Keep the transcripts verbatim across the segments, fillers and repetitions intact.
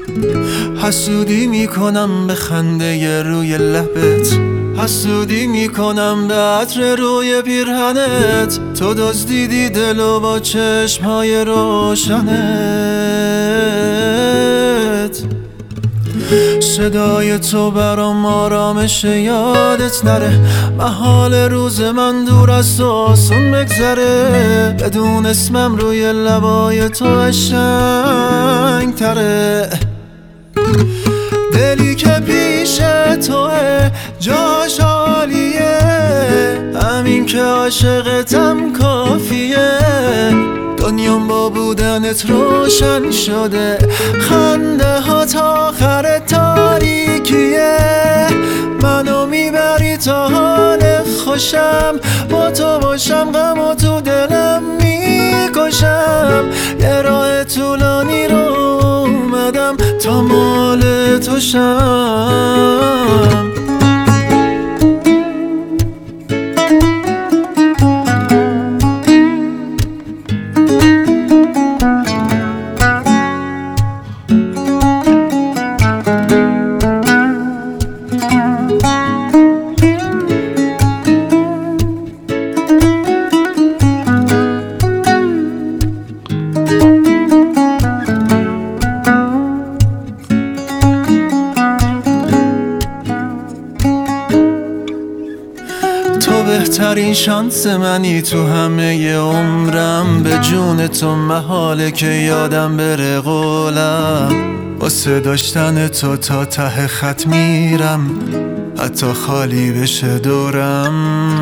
حسودی میکنم به خنده روی لبت، حسودی میکنم به عطر روی پیرهنت. تو دزدیدی دلو با چشمهای روشنت. صدای تو برام آرامش یادت نره، محال روز من دور از تو آسون بگذره. بدون اسمم روی لبای تو قشنگ تره. دلی که پیش توه جاش عالیه، همین که عاشقتم کافیه. دنیام با بودنت روشن شده، خنده ها تا آخر تاریکیه. منو میبری تا حال خوشم، با تو باشم غم و تو دلم میکشم. یه راه طولانی رو اومدم تا مال تو شم. تو بهترین شانس منی تو همه ی عمرم. به جون تو محاله که یادم بره قولم. واسه داشتن تو تا ته خط میرم، حتی خالی بشه دورم.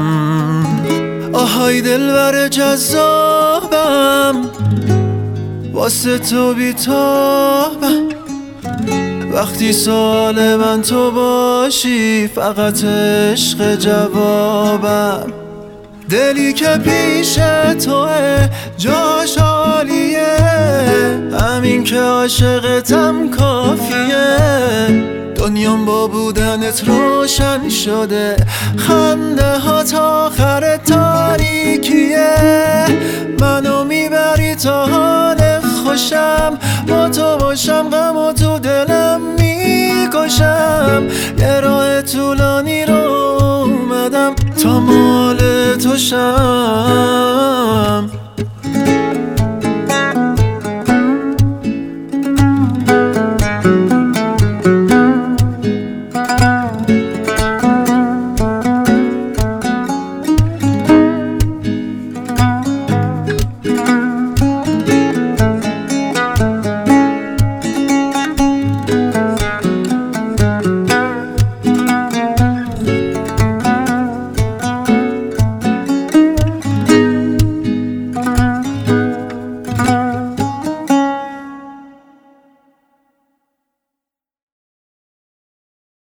آهای دلبر جذابم، واسه تو بیتابم. وقتی سوال من تو باشی، فقط عشق جوابم. دلی که پیش توه جاش عالیه، همین که عاشقتم کافیه. دنیام با بودنت روشن شده، خنده ها تا آخر تاریکیه. منو میبری تا حال خوشم، با تو باشم غم و تو دلم میکشم. یه راه طولانی رو اومدم تا مال تو شم.